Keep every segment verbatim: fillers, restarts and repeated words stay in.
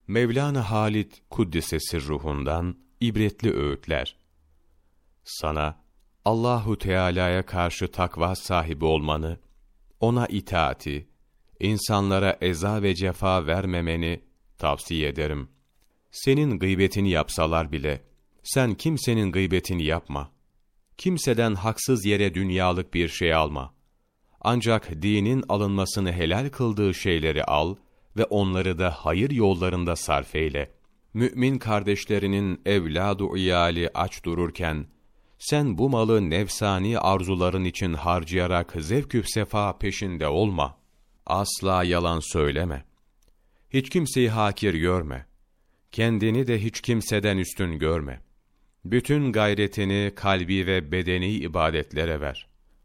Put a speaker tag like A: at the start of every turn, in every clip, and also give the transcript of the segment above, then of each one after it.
A: Mevlana Halid Kuddisesi ruhundan ibretli öğütler. Sana Allahu Teala'ya karşı takva sahibi olmanı, ona itaati, insanlara eza ve cefa vermemeni tavsiye ederim. Senin gıybetini yapsalar bile, sen kimsenin gıybetini yapma. Kimseden haksız yere dünyalık bir şey alma. Ancak dinin alınmasını helal kıldığı şeyleri al ve onları da hayır yollarında sarf eyle. Mümin kardeşlerinin evladu iyali aç dururken, sen bu malı nefsani arzuların için harcayarak zevk-ü sefa peşinde olma. Asla yalan söyleme. Hiç kimseyi hakir görme. Kendini de hiç kimseden üstün görme. Bütün gayretini kalbi ve bedeni ibadetlere ver.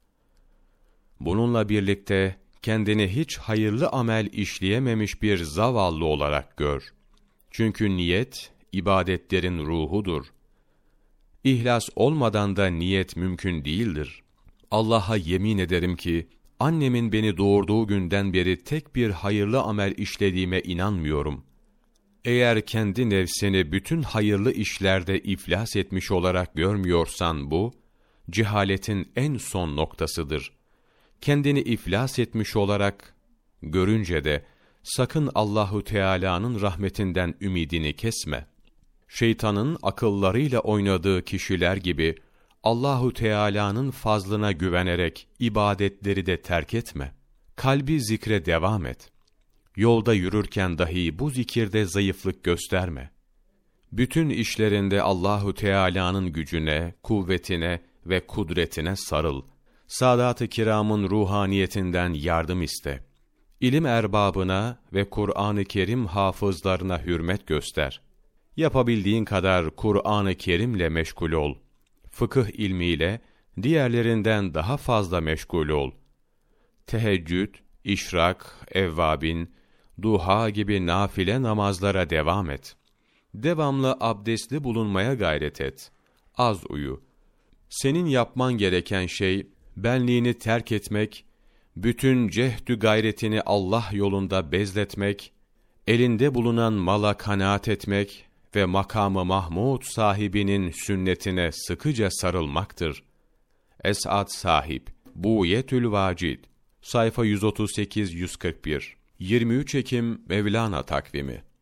A: Bununla birlikte kendini hiç hayırlı amel işleyememiş bir zavallı olarak gör. Çünkü niyet, ibadetlerin ruhudur. İhlas olmadan da niyet mümkün değildir. Allah'a yemin ederim ki, annemin beni doğurduğu günden beri tek bir hayırlı amel işlediğime inanmıyorum. Eğer kendi nefsini bütün hayırlı işlerde iflas etmiş olarak görmüyorsan bu, cehaletin en son noktasıdır. Kendini iflas etmiş olarak görünce de, sakın Allahu Teala'nın rahmetinden ümidini kesme. Şeytanın akıllarıyla oynadığı kişiler gibi, Allahu Teala'nın fazlına güvenerek ibadetleri de terk etme. Kalbi zikre devam et. Yolda yürürken dahi bu zikirde zayıflık gösterme. Bütün işlerinde Allahu Teala'nın gücüne, kuvvetine ve kudretine sarıl. Sadat-ı kiramın ruhaniyetinden yardım iste. İlim erbabına ve Kur'an-ı Kerim hafızlarına hürmet göster. Yapabildiğin kadar Kur'an-ı Kerim'le meşgul ol. Fıkıh ilmiyle diğerlerinden daha fazla meşgul ol. Teheccüd, işrak, evvabin, duha gibi nafile namazlara devam et. Devamlı abdestli bulunmaya gayret et. Az uyu. Senin yapman gereken şey, benliğini terk etmek, bütün cehdü gayretini Allah yolunda bezletmek, elinde bulunan mala kanaat etmek ve makamı Mahmud sahibinin sünnetine sıkıca sarılmaktır. Es'ad Sahip, Buğyetül Vacid, sayfa yüz otuz sekiz yüz kırk bir, yirmi üç Ekim Mevlana takvimi.